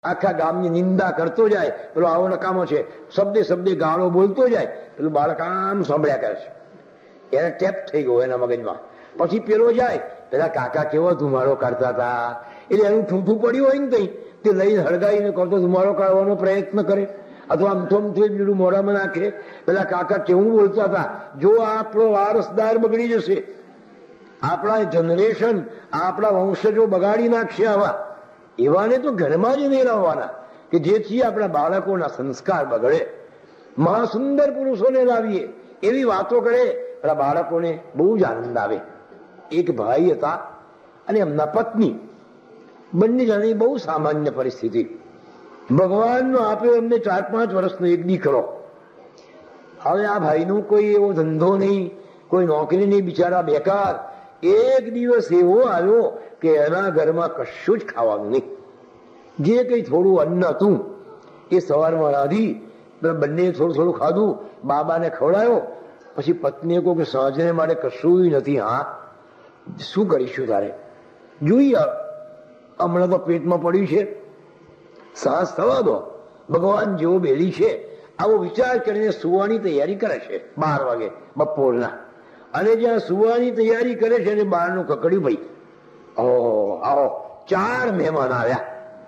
આખા ગામની નિંદા કરતો જાય, પેલો આવો નકામો છે, શબ્દે શબ્દે ગાળો બોલતો જાય, પેલું બાળક આમ સાંભળ્યા કરે છે, એને ટેપ થઈ ગયો એના મગજમાં. પછી પેલો જાય, પેલા કાકા કેવો ધુમાડો કાઢતા હતા, એટલે એનું ઠૂંઠું પડ્યું હોય ને તઈ તે લઈને હળગાઈને કરતો ધુમાડો કાઢવાનો પ્રયત્ન કરે, અથવા અમથોમથી બીડું મોઢામાં નાખે. પેલા કાકા કેવું બોલતા હતા, જો આપણો વારસદાર બગડી જશે, આપણા જનરેશન, આપણા વંશજો બગાડી નાખશે, આવા એવાને તો ઘરમાં જ નહીં લાવવાના કે જેથી આપણા બાળકોના સંસ્કાર બગડે. મહાસુંદર પુરુષોને લાવીએ, એવી વાતો કરે, આપણા બાળકોને બહુ જ આનંદ આવે. એક ભાઈ હતા અને એમના પત્ની, બંને જણની બહુ સામાન્ય પરિસ્થિતિ. ભગવાનનો આપ્યો એમને 4-5 વર્ષનો એક દીકરો. હવે આ ભાઈનું કોઈ એવો ધંધો નહીં, કોઈ નોકરી નહીં, બિચારા બેકાર. એક દિવસ એવો આવ્યો કે એના ઘરમાં કશું જ ખાવાનું નહીં. જે કંઈ થોડું અન્ન હતું એ સવારમાં રાંધી બંને થોડું થોડું ખાધું, બાબાને ખવડાયો. પછી પત્નીએ કહ્યું કે સાંજને માટે કશું નથી. હા, શું કરીશું તારે, જોઈએ હમણાં તો પેટમાં પડ્યું છે, સાહસ થવા દો, ભગવાન જેવો બેલી છે, આવો વિચાર કરીને સુવાની તૈયારી કરે છે 12 વાગે બપોરના. અને જ્યાં સુવાની તૈયારી કરે છે અને બહારનું કકડ્યું, ભાઈ આવો 4 મહેમાન આવ્યા.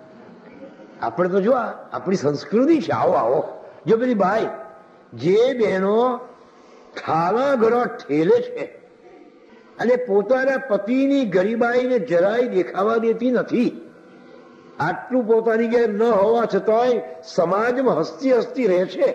આપણે તો જો આપણી સંસ્કૃતિ છે, આવો આવો. જો પેલી ભાઈ, જે બહેનો થાળા ઘડા ઠેલે છે અને પોતાના પતિની ગરીબાઈને જરાય દેખાવા દેતી નથી, આટલું પોતાની ઘેર ન હોવા છતાંય સમાજમાં હસતી હસતી રહે છે,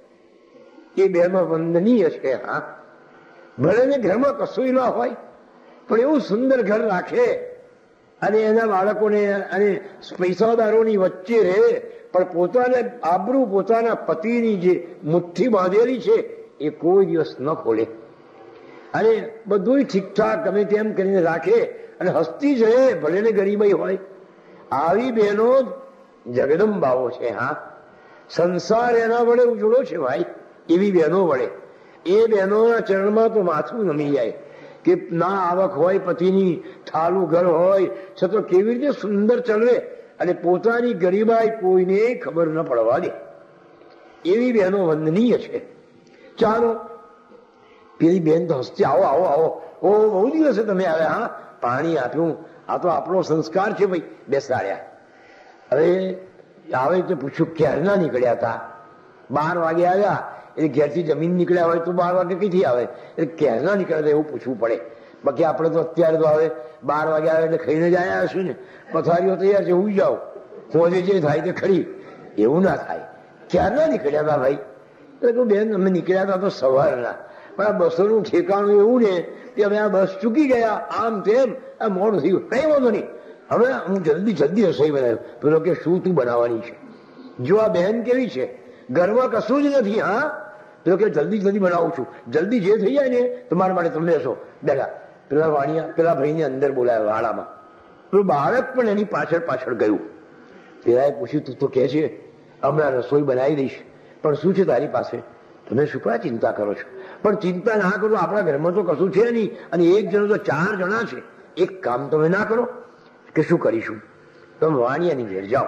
એ બહેનો વંદનીય છે. હા, ભલે ને ઘરમાં કશું ના હોય, પણ એવું સુંદર ઘર રાખે અને એના બાળકોને અને પૈસાદારોની વચ્ચે રહે, પણ પોતાને આબરૂ, પોતાના પતિની જે મુઠ્ઠી બાંધેલી છે એ કોઈ દિવસ ન ખોલે, અને બધું ઠીકઠાક ગમે તેમ કરીને રાખે અને હસતી જ રહે, ભલે ને ગરીબાઈ હોય. આવી બહેનો જગદંબાઓ છે. હા, સંસાર એના વડે ઉજળો છે ભાઈ, એવી બહેનો વડે. એ બહેનોના ચરણમાં તો માથું નમી જાય કે ના આવક હોય પતિની, થાળું ઘર હોય છતાં કેવી રીતે સુંદર ચલવે અને પોતાની ગરીબાઈ કોઈને ખબર ન પડવા દે, એવી બહેનો વંદનીય છે. ચાલો, પેલી બેન તો હસતી, આવો આવો આવો, ઓ બહુ દિવસે તમે આવ્યા, હા પાણી આપ્યું, આ તો આપણો સંસ્કાર છે ભાઈ, બેસાડ્યા. હવે આવે તો પૂછ્યું ક્યારના નીકળ્યા હતા? 12 વાગે આવ્યા, એટલે ઘેરથી જમીન નીકળ્યા હોય તો 12 વાગે કઈથી આવે, એટલે ક્યારના નીકળ્યા એવું પૂછવું પડે. બાકી આપણે તો અત્યારે તો આવે 12 વાગે આવે એટલે ખાઈને જ આવ્યા હશું ને, પથારીઓ તૈયાર છે, ઉઈ જાઓ, હોજે જે થાય તે ખરી. એવું ના થાય. ક્યારના નીકળ્યા હતા ભાઈ? એટલે કહું બેન અમે નીકળ્યા હતા તો સવારના, પણ આ બસોનું ઠેકાણું એવું ને કે અમે આ બસ ચૂકી ગયા, આમ તેમ આ મોડું થયું. કઈ વાંધો નહીં, હવે હું જલ્દી રસોઈ બનાવ્યો. પેલો કે શું તું બનાવવાની છે? જો આ બહેન કેવી છે, ઘરમાં કશું જ નથી. હા, પેલો કે જલ્દી બનાવું છું, જલ્દી જે થઈ જાય ને તમારા માટે તમે લેશો. બેઠા પેલા વાણિયા પેલા ભાઈને અંદર બોલાવ્યો વાડામાં. પેલું બાળક પણ એની પાછળ ગયું. પેલાએ પૂછ્યું તું તો કે છે હમણાં રસોઈ બનાવી દઈશ, પણ શું છે તારી પાસે? તમે શું કાં ચિંતા કરો છો? પણ ચિંતા ના કરો, આપણા ઘરમાં તો કશું છે નહીં, અને એક જણો તો 4 જણા છે. એક કામ તમે ના કરો કે શું કરીશું? તમે વાણિયાની ઘેર જાઓ,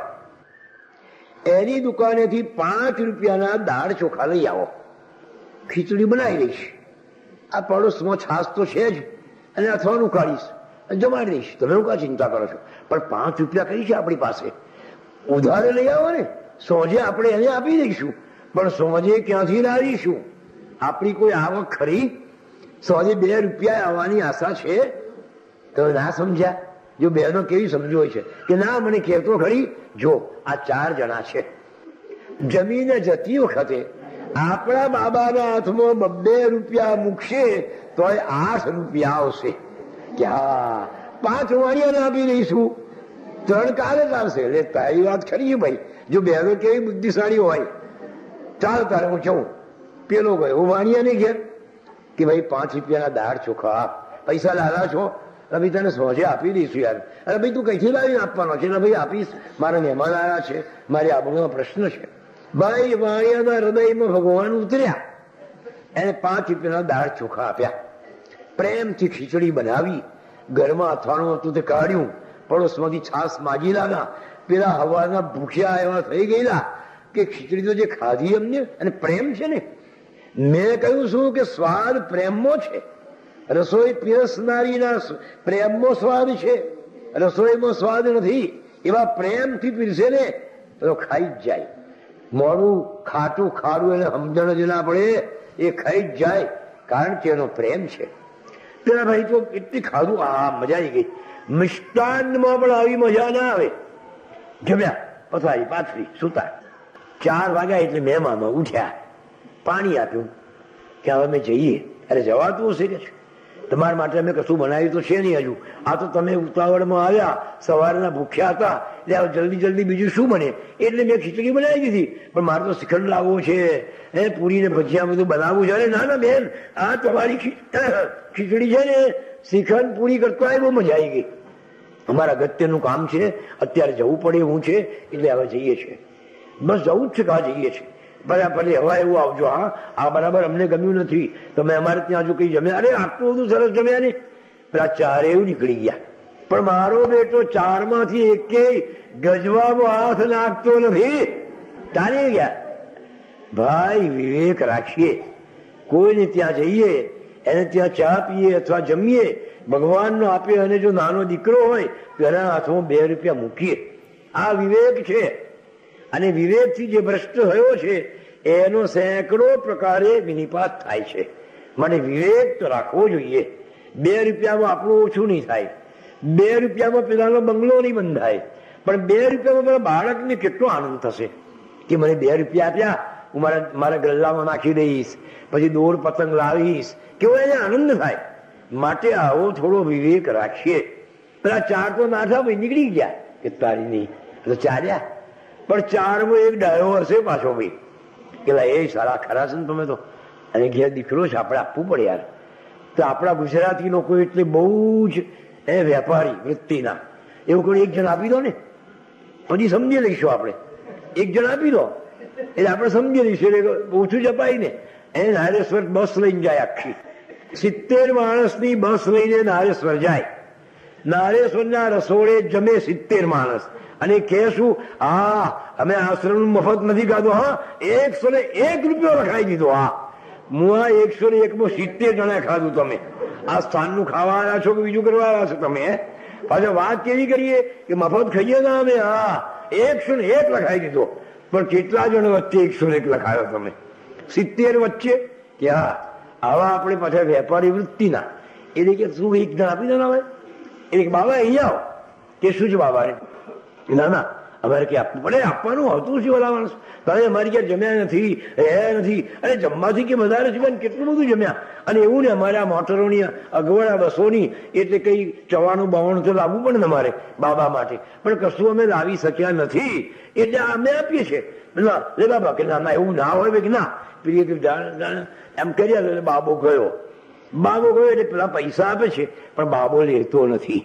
એની દુકાનેથી 5 રૂપિયાના દાળ ચોખા લઈ આવો, ખીચડી બનાવી દઈશ. આ પડોશમાં છાશ તો છે જ, અને અથવાનું કાઢીશ, જમાડી દઈશ. તમે શું કાં ચિંતા કરો છો? પણ 5 રૂપિયા કઈ છે આપણી પાસે? ઉધારે લઈ આવો ને, સોજે આપણે એને આપી દઈશું. પણ સોજે ક્યાંથી લાવીશું? આપણી કોઈ આવક ખરી? સોજે 2 રૂપિયા આવવાની આશા છે? તમે ના સમજ્યા? જો બહેનો કેવી સમજો હોય છે કે ના મને કહેતો ખરી. જો આ 4 જણા છે, જમીને જતી વખતે આપણા બાબાના હાથમાં 2 રૂપિયા મૂકશે તો 8 રૂપિયા આવશે. કે હા, 5 વાણિયાને આપી દઈશું, 3 કાલે ચાલશે. એટલે તારી વાત ખરી ભાઈ. જો બહેનો કેવી બુદ્ધિશાળી હોય. ચાલ તારે હું જઉં. પેલો ગયો વાણિયાને ઘેર કે ભાઈ 5 રૂપિયાના દાળ ચોખા પૈસા લાવ્યા છો? ભાઈ તને સોજે આપી દઈશું યાર. અરે ભાઈ તું કઈથી લાવીને આપવાનો છે? એટલે ભાઈ આપીશ, મારા મહેમાન આવ્યા છે, મારી આબરૂનો પ્રશ્ન છે. ભાઈ વાણિયાના હૃદયમાં ભગવાન ઉતર્યા, એને 5 રૂપિયાના દાળ ચોખા આપ્યા, પ્રેમથી ખીચડી બનાવી, ઘરમાં અથાણું હતું તે કાઢ્યું, પડોશમાંથી છાશ માગી લાવ્યા, પેલા હવાના ભૂખ્યા એવા થઈ ગયેલા કે ખીચડી તો જે ખાધી એમને, અને પ્રેમ છે ને, મેં કહ્યું છું કે સ્વાદ પ્રેમમાં છે. રસોઈ પીરસનારીના પ્રેમમાં સ્વાદ છે, રસોઈમાં સ્વાદ નથી. એવા પ્રેમથી પીરસે ને તો ખાઈ જ જાય. મોડું ખાટું ખાડું એને સમજણ જ ના પડે, એ ખાઈ જ જાય, કારણ કે એનો પ્રેમ છે. પેલા ભાઈ તો એટલી ખાધું, આ મજા આવી ગઈ. મિષ્ટાનમાં પણ આવી મજા ના આવે. જમ્યા, પથારી પાથરી, સુતા. 4 વાગ્યા એટલે મહેમાનો ઉઠ્યા, પાણી આપ્યું કે હવે અમે જઈએ. અરે જવાતું હશે કે તમારા માટે અમે કશું બનાવ્યું તો છે નહીં હજુ, આ તો તમે ઉતાવળમાં આવ્યા, સવારના ભૂખ્યા હતા, એટલે જલ્દી જલ્દી બીજું શું બને, એટલે મેં ખીચડી બનાવી દીધી. પણ મારે તો શ્રીખંડ લાવવો છે, પૂરી ને ભજીયા બધું બનાવવું છે. અરે ના ના બેન, આ તમારી ખીચડી છે ને, શ્રીખંડ પૂરી કરતો બહુ મજા આવી ગઈ. અમારા અગત્યનું કામ છે, અત્યારે જવું પડે એવું છે, એટલે હવે જઈએ છીએ. બસ જવું જ છે, કા જઈએ છીએ. બરાબર, હવા એવું આવજો. હા, આ બરાબર અમને ગમ્યું નથી, તમે અમારે ત્યાં જો કઈ જમ્યા. અરે આટલું બધું સરસ જમ્યા ને. પેલા 4 એવું નીકળી ગયા. પણ મારો બેટો 4 માંથી એકેય ગજવામાં હાથ નાખતો નથી. ચાલી ગયા. ભાઈ વિવેક રાખીએ. કોઈને ત્યાં જઈએ, એને ત્યાં ચા પીએ અથવા જમીએ, ભગવાનનો આપે, અને જો નાનો દીકરો હોય તો એના હાથમાં 2 રૂપિયા મૂકીએ. આ વિવેક છે. અને વિવેકથી જે ભ્રષ્ટ થયો છે એનો સેંકડો પ્રકારે વિનિપાત થાય છે. મને વિવેક તો રાખવો જોઈએ. 2 રૂપિયામાં આપણું ઓછું નહીં થાય, 2 રૂપિયામાં પેલાનો બંગલો નહીં બંધાય, પણ 2 રૂપિયામાં પેલા બાળકને કેટલો આનંદ થશે કે મને 2 રૂપિયા આપ્યા, હું મારા ગલ્લામાં નાખી દઈશ, પછી દોડ પતંગ લાવીશ, કેવો એને આનંદ થાય. માટે આવો થોડો વિવેક રાખીએ. પેલા 4 તો નાઠા ભાઈ નીકળી ગયા કે તારી નહીં, તો ચાલ્યા. પણ 4માં એક ડાયો હશે પાછો ભાઈ, પેલા એ સારા ખરા છે ને તમે તો, અને ઘેર દીકરો છે, આપણે આપવું પડે યાર. તો આપણા ગુજરાતી લોકો એટલે બહુ જ વેપારી વૃત્તિના. એવું કોઈ 1 જણ આપી દો ને, પછી સમજી લઈશું આપણે. 1 જણ આપી દો એટલે આપણે સમજી લઈશું, એટલે ઓછું જ અપાય ને. એને નારેશ્વર બસ લઈને જાય આખી, 70 માણસની બસ લઈને નારેશ્વર જાય. નારેશ્વરના રસોડે જમે 70 માણસ, અને કે શું, હા અમે આશ્રમ મફત નથી ખાધું, હા 101 રૂપિયો લખાઈ દીધો. હા, હું આ 101માં 70 જણા ખાધું. તમે આ સ્થાનનું ખાવા આવ્યા છો કે બીજું કરવા આવ્યા છો તમે? પાછા વાત કેવી કરીએ કે મફત ખાઈએ ના અમે. હા, 101 લખાઈ દીધો. પણ કેટલા જણ વચ્ચે 101 લખાયો તમે? 70 વચ્ચે કે હા. આવા આપણે પાછા વેપારી વૃત્તિના. એટલે કે શું 1 જણ આપી દો ને હવે, એટલે બાબા અહીંયા આવો કે શું છે બાબા? ના ના, અમારે કે આપવું પડે. આપવાનું આવતું છે ઓલા માણસ, તમે અમારી ક્યાં જમ્યા નથી, રહ્યા નથી. અને જમવાથી કે વધારે છે, પણ કેટલું બધું જમ્યા. અને એવું ને અમારે આ મોટરોની અગવડ, બસોની, એટલે કઈ 94-92 તો લાવવું પડે ને અમારે બાબા માટે, પણ કશું અમે લાવી શક્યા નથી, એટલે અમે આપીએ છીએ. લે બાબા કે ના ના, એવું ના હોય કે ના. પેલી એમ કર્યા, બાબો ગયો. બાબો ગયો એટલે પેલા પૈસા આપે છે, પણ બાબો લેતો નથી.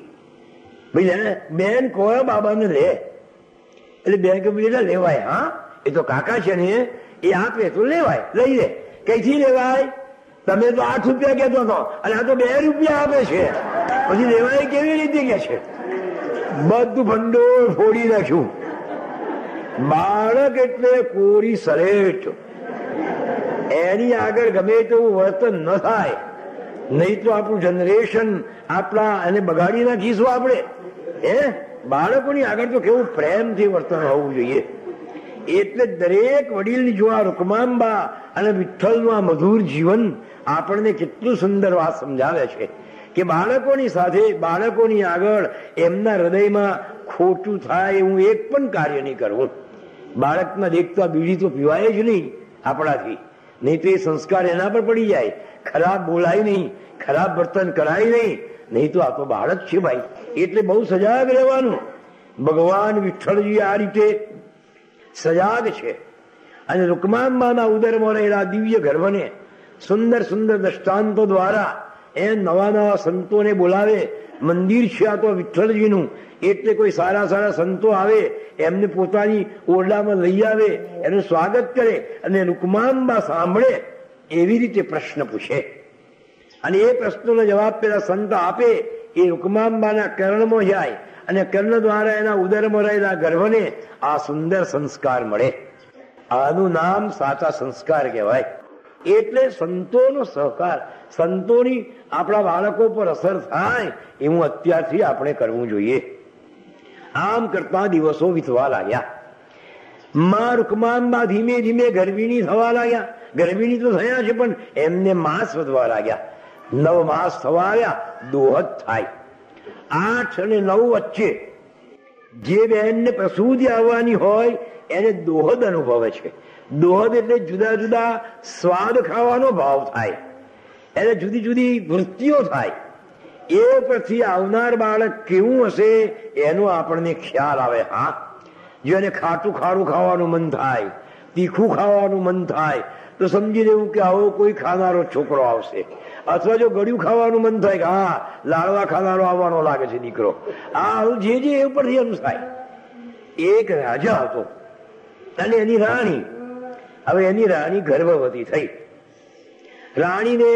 ભાઈ બેન કોઈ બાબાને લે, એટલે બેન કે ભાઈ લેવાય. હા, એ તો કાકા છે ને, એ આપે તો લેવાય, લઈ લે. કઈથી લેવાય? તમે તો 8 રૂપિયા કહેતો હતો, અને આ તો 2 રૂપિયા આપે છે, પછી લેવાય કેવી રીતે કે છે? બધું ભંડોળ ફોડી નાખ્યું. બાળક એટલે કોરી સરેટ, એની આગળ ગમે તેવું વર્તન ન થાય, નહીં તો આપણું જનરેશન આપણા એને બગાડી નાખીશું આપણે. બાળકોની આગળ તો કેવું પ્રેમથી વર્તન હોવું જોઈએ. એટલે દરેક વડીલની જો આ રૂકમાંબા અને વિઠ્ઠલનું આ મધુર જીવન આપણને કેટલું સુંદર વાત સમજાવે છે કે બાળકોની સાથે, બાળકોની આગળ એમના હૃદયમાં ખોટું થાય એવું એક પણ કાર્ય નહીં કરવું. બાળકના દેખતા બીડી તો પીવાય જ નહીં આપણાથી, નહીં તો એ સંસ્કાર એના પર પડી જાય. ખરાબ બોલાય નહીં, ખરાબ વર્તન કરાય નહીં, નહીં તો આ તો બાળક છે ભાઈ. એટલે બહુ સજાગ રહેવાનું. ભગવાન વિઠ્ઠલજી આ રીતે સજાગ છે. અને રૂકમાંબાના ઉદરમાં રહેલા દિવ્ય ગર્ભને સુંદર સુંદર દ્રષ્ટાંતો દ્વારા એ નવા નવા સંતોને બોલાવે. મંદિર છે આ તો વિઠ્ઠલજીનું, એટલે કોઈ સારા સારા સંતો આવે એમને પોતાની ઓરડામાં લઈ આવે, એનું સ્વાગત કરે, અને રૂકમાંબા સાંભળે એવી રીતે પ્રશ્ન પૂછે. અને એ પ્રશ્નોનો જવાબ પેલા સંત આપે, એ રૂકમાંબાના કર્ણમાં જાય, અને કર્ણ દ્વારા એના ઉદરમાં રહેલા ગર્ભને આ સુંદર સંસ્કાર મળે. આનું નામ સાચા સંસ્કાર કહેવાય. એટલે સંતોનો સહકાર, સંતોની આપણા બાળકો પર અસર થાય એવું અત્યારથી આપણે કરવું જોઈએ. આમ કરતા દિવસો વીતવા લાગ્યા. માં રૂકમાનબા ધીમે ધીમે ગર્ભિણી થવા લાગ્યા. ગર્ભિણી તો થયા છે, પણ એમને માસ વધવા લાગ્યા. 9 માસ થવા આવ્યા, દોહદ થાય. 8 અને 9 વચ્ચે જે બહેનને પ્રસૂતિ આવવાની હોય એને દોહદ અનુભવે છે. દોહદ એટલે જુદા જુદા સ્વાદ ખાવાનો ભાવ થાય, એને જુદી જુદી વૃત્તિઓ થાય. એ પછી આવનાર બાળક કેવું હશે એનો આપણને ખ્યાલ આવે. હા, જો એને ખાટું ખારું ખાવાનું મન થાય, તીખું ખાવાનું મન થાય, તો સમજી લેવું કે આવો કોઈ ખાનારો છોકરો આવશે. અથવા જો ગળ્યું ખાવાનું મન થાય કે હા લાડવા ખાનારો આવવાનો લાગે છે દીકરો, આ જે જે એ ઉપરથી અનુસાય. એક રાજા હતો અને એની રાણી. હવે એની રાણી ગર્ભવતી થઈ. રાણીને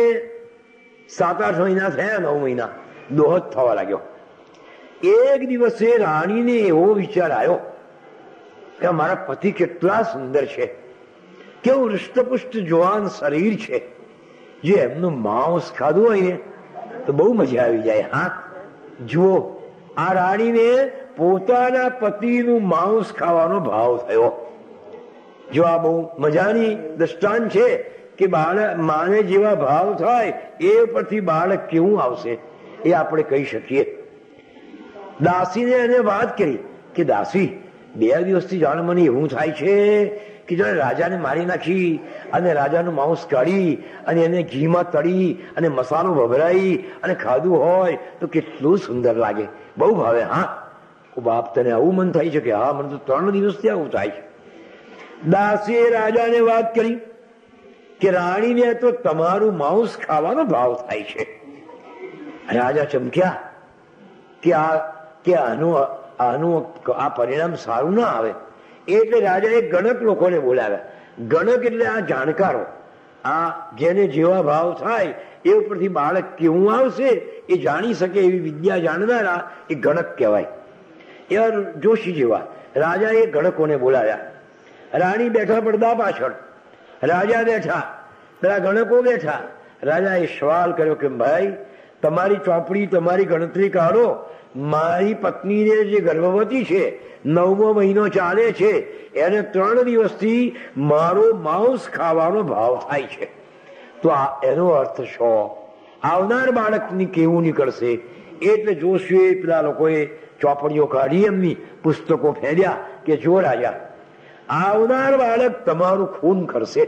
7-8 મહિના થયા, 9 મહિના દોહદ થવા લાગ્યો. એક દિવસે રાણીને એવો વિચાર આવ્યો કે મારા પતિ કેટલા સુંદર છે, કેવું હૃષ્ટપુષ્ટ જવાન શરીર છે, જે એમનું માંસ ખાધું હોય ને તો બહુ મજા આવી જાય. હા, જુઓ, આ રાણીને પોતાના પતિનું માંસ ખાવાનો ભાવ થયો. જો આ બહુ મજાની દ્રષ્ટાંત છે કે માને જેવા ભાવ થાય એ પરથી બાળક કેવું આવશે એ આપણે કહી શકીએ. દાસીને એને વાત કરી કે દાસી, 2 દિવસથી જાણે મને એવું થાય છે કે જાણે રાજાને મારી નાખી અને રાજાનું માંસ કાઢી અને એને ઘીમાં તળી અને મસાલો ભભરાઈ અને ખાધું હોય તો કેટલું સુંદર લાગે, બહુ ભાવે. હા બાપ, તને આવું મન થાય છે કે હા, મને તો 3 દિવસથી આવું થાય છે. દાસીએ રાજાને વાત કરી કે રાણીને તો તમારું માંસ ખાવાનો ભાવ થાય છે. રાજા ચમક્યા કે આનું આ પરિણામ સારું ના આવે. એટલે રાજાએ ગણક લોકોને બોલાવ્યા. ગણક એટલે આ જાણકારો, આ જેને જેવા ભાવ થાય એ ઉપરથી બાળક કેવું આવશે એ જાણી શકે એવી વિદ્યા જાણનારા એ ગણક કહેવાય. એવા જોશી જેવા રાજાએ ગણકોને બોલાવ્યા. રાણી બેઠા પડદા પાછળ, રાજા બેઠા, પેલા ગણકો બેઠા. રાજાએ સવાલ કર્યો કે ભાઈ, તમારી ચોપડી, તમારી ગણતરી કાઢો. મારી પત્નીને જે ગર્ભવતી છે, 9મો મહિનો ચાલે છે, એને 3 દિવસથી મારો માંસ ખાવાનો ભાવ થાય છે. તો એનો અર્થ શું? આવનાર બાળકની કેવું નીકળશે? એટલે જોશીએ પેલા લોકોએ ચોપડીઓ કાઢી, એમની પુસ્તકો ફેર્યા કે જો રાજા, આવનાર બાળક તમારું ખૂન કરશે,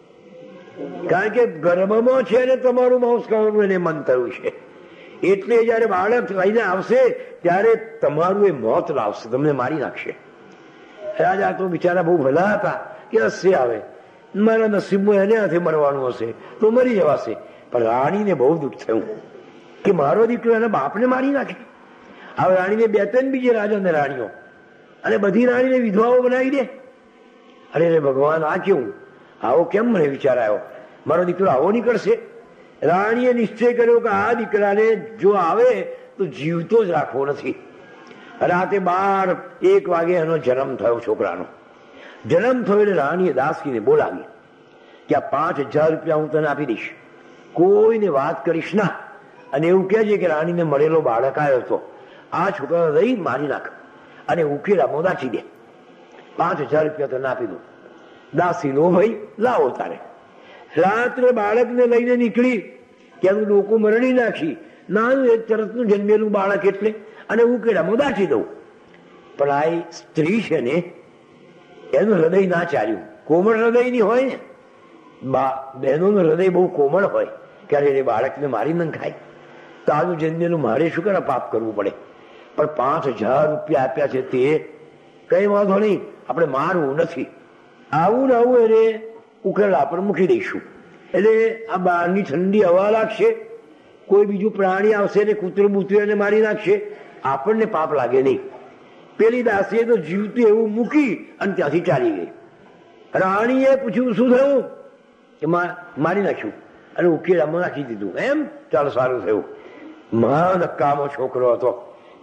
કારણ કે ગર્ભમાં છે ને તમારું માંસ ખાવાનું એને મન થયું છે. એટલે જયારે બાળક લઈને આવશે ત્યારે તમારું એ મોત લાવશે, તમને મારી નાખશે. રાજા તો બિચારા બહુ ભલા હતા કે હશે આવે, મારા નસીબમાં એને હાથે મરવાનું હશે તો મરી જવાશે. પણ રાણીને બહુ દુઃખ થયું કે મારો દીકરો એના બાપને મારી નાખે. હવે રાણીને 2-3 બીજી રાજાને રાણીઓ, અને બધી રાણીને વિધવાઓ બનાવી દે. અરે ભગવાન, આ કેવું? આવો કેમ મને વિચાર આવ્યો? મારો દીકરો આવો નીકળશે. રાણીએ નિશ્ચય કર્યો કે આ દીકરાને જો આવે તો જીવતો જ રાખવો નથી. રાતે 12-1 વાગે એનો જન્મ થયો. છોકરાનો જન્મ થયો એટલે રાણીએ દાસીને બોલાવી કે આ 5000 રૂપિયા હું તને આપી દઈશ, કોઈને વાત કરીશ ના, અને એવું કહે છે કે રાણીને મળેલો બાળક આવ્યો હતો, આ છોકરાને લઈ મારી નાખ અને ઉકેલામાં નાખી દે. 5000 રૂપિયા તને આપી દઉં. દાસી નો ભાઈ, લાવો તારે. રાત્રે બાળકને લઈને નીકળી કે એનું ડોકું મરડી નાખી, નાનું એક તરતનું જન્મેલું બાળક એટલે, અને ઉકેડામાં દાટી દઉં. પણ આ સ્ત્રી છે ને, એનું હૃદય ના ચાલ્યું. કોમળ હૃદયની હોય ને, બહેનોનું હૃદય બહુ કોમળ હોય, ક્યારે એ બાળકને મારી ન ખાય. તો આનું જન્મેલું મારે શું કરે પાપ કરવું પડે? પણ 5000 રૂપિયા આપ્યા છે તે કઈ વાંધો નહીં, આપણે મારવું નથી. આવું ને આવું એને ઉકેલા પર મૂકી દઈશું. એટલે આ બહારની ઠંડી હવા લાગશે, કોઈ બીજું પ્રાણી આવશે ને કૂતરું બૂતરું એને મારી નાખશે, આપણને પાપ લાગે નહીં. પેલી દાસીએ તો જીવતું એવું મૂકી અને ત્યાંથી ચાલી ગઈ. રાણીએ પૂછ્યું શું થયું? કે મારી નાખ્યું અને ઉકેલામાં નાખી દીધું. એમ? ચાલો સારું થયું. મહા નકામો છોકરો હતો.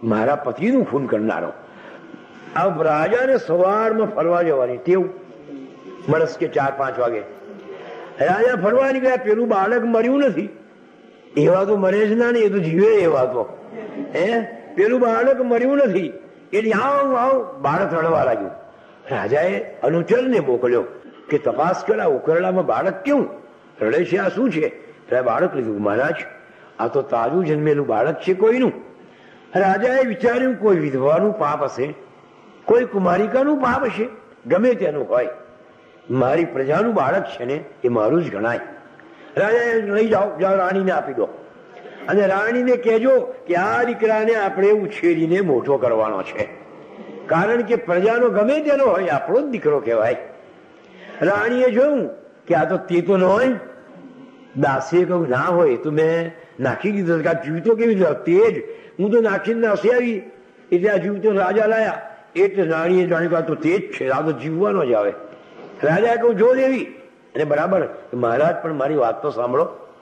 મારા પતિનું ખૂન કરનારો. આ રાજાને સવારમાં ફરવા જવાની ટેવ, મળસ કે 4-5 વાગે રાજા ફરવા નીકળ્યા. પેલું બાળક મર્યું નથી, એવા તો મરે જ ના, ને એ તો જીવે એવા તો. પેલું બાળક મર્યું નથી એટલે આવ બાળક રડવા લાગ્યું. રાજાએ અનુચરને મોકલ્યો કે તપાસ કરા ઉકરડામાં બાળક કેવું રડે છે, આ શું છે? બાળક લીધું. મહારાજ, આ તો તાજું જન્મેલું બાળક છે કોઈનું. રાજાએ વિચાર્યું કોઈ વિધવાનું પાપ હશે, કોઈ કુમારિકાનું પાપ હશે, ગમે તેનું હોય, મારી પ્રજાનું બાળક છે ને એ મારું જ ગણાય. રાજાએ લઈ જાઓ રાણીને આપી દો, અને રાણીને કહેજો કે આ દીકરાને આપણે ઉછેરીને મોટો કરવાનો છે, કારણ કે પ્રજાનો ગમે તેનો હોય આપણો જ દીકરો કહેવાય. રાણીએ જોયું કે આ તો તે તો ન હોય. દાસીએ કહ્યું ના હોય તો મેં નાખી દીધો. જીવતો કેવી રીતે? તે જ હું તો નાખીને નાસી આવી, એટલે આ જીવતો રાજા લાયા. એટલે રાણીએ જાણ્યું તો તે જ છે, આ તો જીવવાનો જ આવે. રાજાએ કહ્યું જો દેવી, અને બરાબર મહારાજ પણ મારી વાત તો સાંભળો,